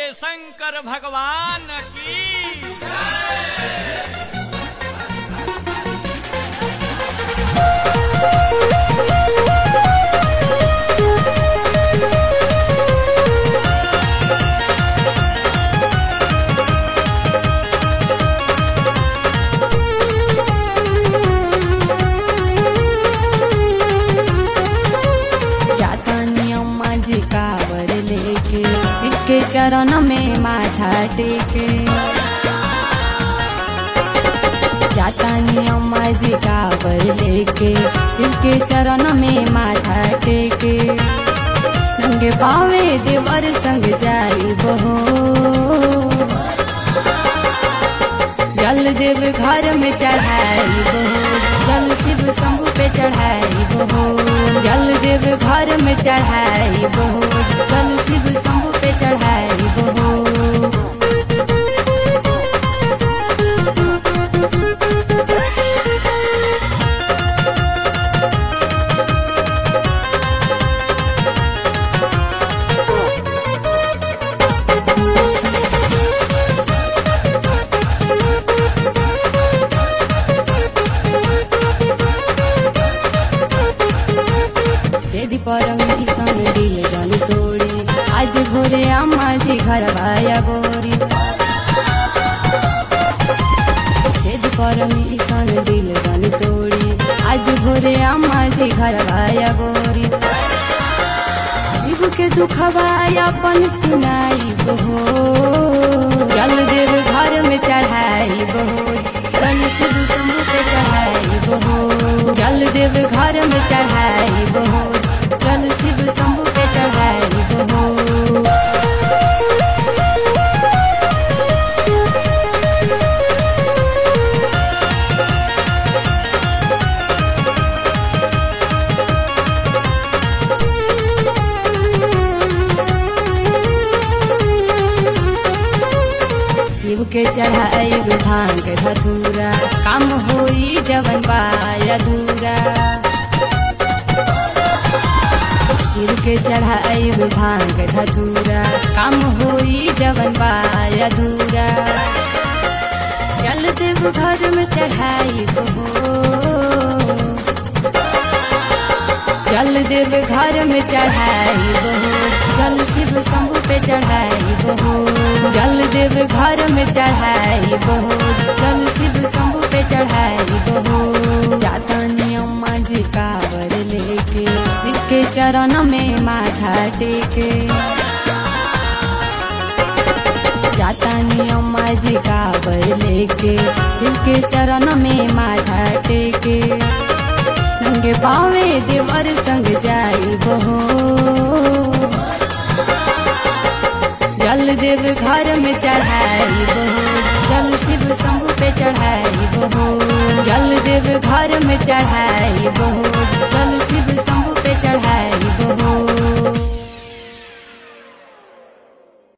शंकर भगवान की। कावर लेके शिव के चरण में माथा टेके जातानी अम्मा जी कावर लेके शिव के चरण में माथा टेके नंगे पावे देवर संग जाई बहो जल देव घर में चढ़ाई बहो जल शिव शंभु पे चढ़ाई बहो जल देव घर में चढ़ाई बहो जल शिव शंभु पे चढ़ाई बहो। दीदी परमिशन दिल जल तोड़ी आज भोरे अम्मा जी घर भाया गोरी दीदी परमिशन दिल जल तोड़ी आज भोरे अम्मा जी घर भाया गोरी शिव के दुखवाया अपन सुनाई बहो जल देव घर में चढ़ाई बहो जल शिव शंभु पे चढ़ाई बहो जल देव घर में चढ़ाई बहो जल शिव शंभु पे चढ़ाई बहो। शिव के चढ़ाई भांग धतूरा काम होई जवन पाया दूरा शिव के चढ़ाई भांग धतूरा काम होई जवन पाया दूरा जल देव घर में चढ़ाई बहो जल देव घर में चढ़ाई बहो जल शिव शंभु पे चढ़ाई बहो जल देव घर में चढ़ाई बहो जल शिव शंभु पे चढ़ाई बहो। जातानी अम्मा जी कावर लेके शिव के चरण में माथा टेके जातानी अम्मा जी कावर लेके शिव के चरण में माथा टेके नंगे पावे देवर संग जाई बहो जल देव घर में चढ़ाई बहो जल शिव शंभु पे चढ़ाई बहो जल देव घर में चढ़ाई बहो